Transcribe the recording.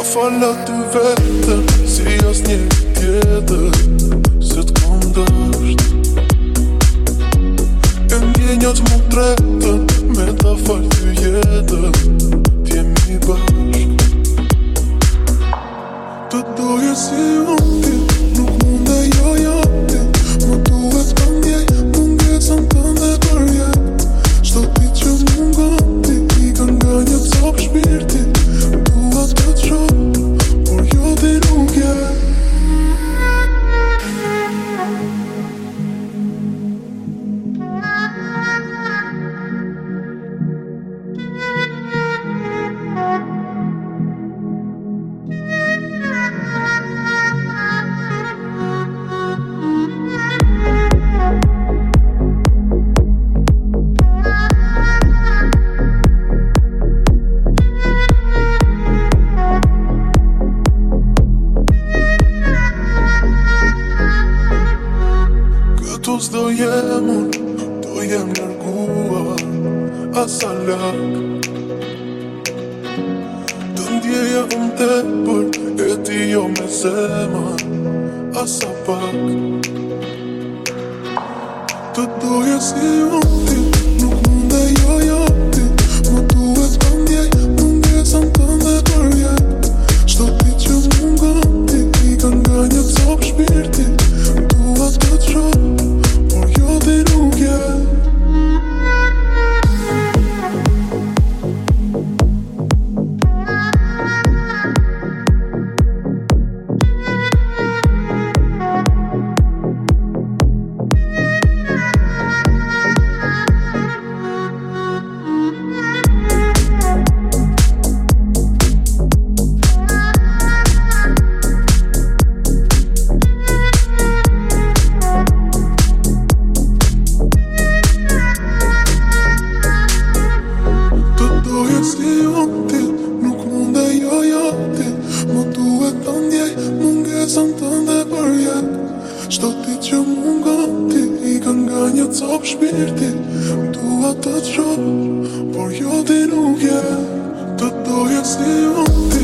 Fala ty vetëm, si as një tjetër, se t'kom dësht. E ndjenjat mu tretën, me ta falë ty jetën, t'jemi bashk. Të doje si unë ti, nuk mund e joja ti, më duhet këndjej, mungesën tënde për jet. Shto ti që mungon ti, i kanë nga një copë shpirti, duhet të të shoh, por jo ti nuk je. Do jem unë, do jem nërguar asa lak. Të ndjeja unë tepër, e ti jo me zemër asa pak. Të doje si unë ti, nuk mund e joja ti, më duhet këndjej, mungesën tënde për jet. Shto ti që mungon ti, i kanë nga një copë shpirti, duhet të të shoh, ti nuk je. Shto ti që mungon ti, i kanë nga një copë shpirti, dua të të shoh, por jo ti nuk je. Të doje si unë ti,